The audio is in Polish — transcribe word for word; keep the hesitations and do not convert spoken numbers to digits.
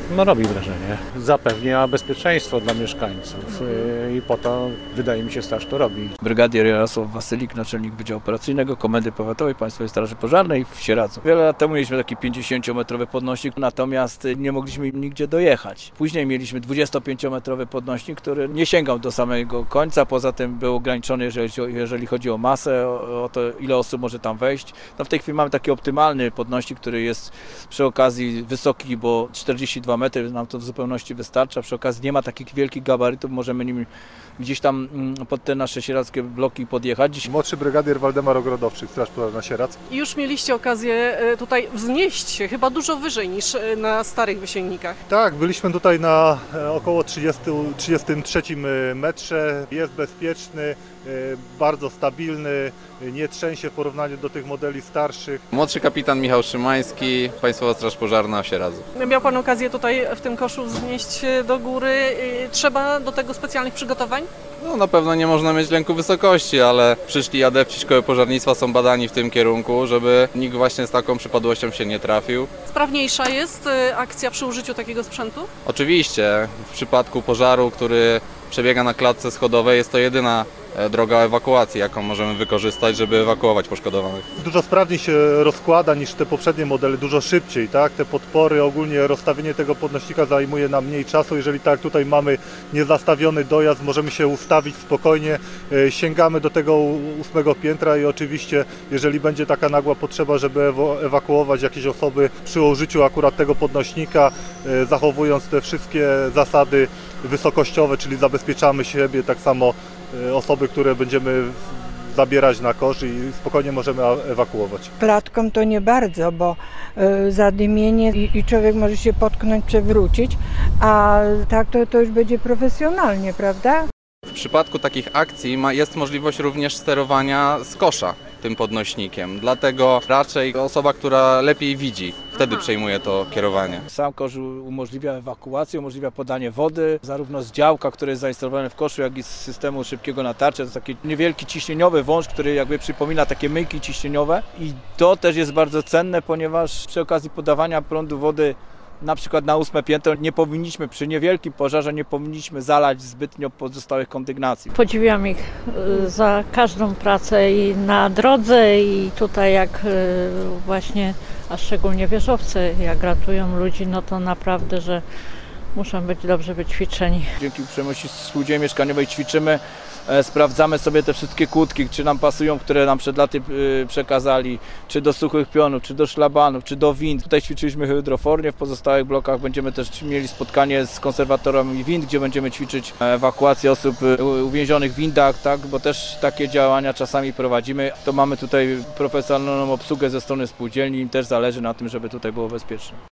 No robi wrażenie. Zapewnia bezpieczeństwo dla mieszkańców yy, i po to, wydaje mi się, straż to robi. Brygadier Jarosław Wasylik, naczelnik Wydziału Operacyjnego Komendy Powiatowej Państwowej Straży Pożarnej w Sieradzu. Wiele lat temu mieliśmy taki pięćdziesięciometrowy podnośnik, natomiast nie mogliśmy nigdzie dojechać. Później mieliśmy dwudziestopięciometrowy podnośnik, który nie sięgał do samego końca, poza tym był ograniczony, jeżeli, jeżeli chodzi o masę, o, o to, ile osób może tam wejść. No w tej chwili mamy taki optymalny podnośnik, który jest przy okazji wysoki, bo czterdzieści dwa metry nam to w zupełności wystarcza. Przy okazji nie ma takich wielkich gabarytów, możemy nim gdzieś tam pod te nasze sieradzkie bloki podjechać. Młodszy brygadier Waldemar Ogrodowczyk, Straż Pożarna Sieradz. Już mieliście okazję tutaj wznieść się chyba dużo wyżej niż na starych wysięgnikach. Tak, byliśmy tutaj na około trzydziestym trzecim metrze. Jest bezpieczny, bardzo stabilny, nie trzęsie w porównaniu do tych modeli starszych. Młodszy kapitan Michał Szymański, Państwowa Straż Pożarna w Sieradzu. Miał Pan okazję tutaj w tym koszu wznieść się do góry. Trzeba do tego specjalnych przygotowań? No na pewno nie można mieć lęku wysokości, ale przyszli adepci Szkoły Pożarnictwa są badani w tym kierunku, żeby nikt właśnie z taką przypadłością się nie trafił. Sprawniejsza jest akcja przy użyciu takiego sprzętu? Oczywiście, w przypadku pożaru, który przebiega na klatce schodowej, jest to jedyna droga ewakuacji, jaką możemy wykorzystać, żeby ewakuować poszkodowanych. Dużo sprawniej się rozkłada niż te poprzednie modele, dużo szybciej, tak? Te podpory, ogólnie rozstawienie tego podnośnika zajmuje nam mniej czasu. Jeżeli tak tutaj mamy niezastawiony dojazd, możemy się ustawić spokojnie, sięgamy do tego ósmego piętra i oczywiście, jeżeli będzie taka nagła potrzeba, żeby ewakuować jakieś osoby przy użyciu akurat tego podnośnika, zachowując te wszystkie zasady wysokościowe, czyli zabezpieczamy siebie, tak samo osoby, które będziemy zabierać na kosz i spokojnie możemy ewakuować. Klatką to nie bardzo, bo y, zadymienie i, i człowiek może się potknąć, przewrócić, a tak to, to już będzie profesjonalnie, prawda? W przypadku takich akcji ma, jest możliwość również sterowania z kosza tym podnośnikiem, dlatego raczej osoba, która lepiej widzi, wtedy przejmuje to kierowanie. Sam kosz umożliwia ewakuację, umożliwia podanie wody, zarówno z działka, które jest zainstalowane w koszu, jak i z systemu szybkiego natarcia. To jest taki niewielki ciśnieniowy wąż, który jakby przypomina takie myjki ciśnieniowe i to też jest bardzo cenne, ponieważ przy okazji podawania prądu wody na przykład na ósme piętro nie powinniśmy, przy niewielkim pożarze nie powinniśmy zalać zbytnio pozostałych kondygnacji. Podziwiam ich za każdą pracę i na drodze i tutaj jak właśnie, a szczególnie wieżowcy, jak ratują ludzi, no to naprawdę, że muszą być dobrze wyćwiczeni. Dzięki uprzejmości Spółdzielni Mieszkaniowej ćwiczymy, e, sprawdzamy sobie te wszystkie kłódki, czy nam pasują, które nam przed laty y, przekazali, czy do suchych pionów, czy do szlabanów, czy do wind. Tutaj ćwiczyliśmy hydrofornie, w pozostałych blokach będziemy też mieli spotkanie z konserwatorami wind, gdzie będziemy ćwiczyć ewakuację osób uwięzionych w windach, tak, bo też takie działania czasami prowadzimy. To mamy tutaj profesjonalną obsługę ze strony spółdzielni, im też zależy na tym, żeby tutaj było bezpiecznie.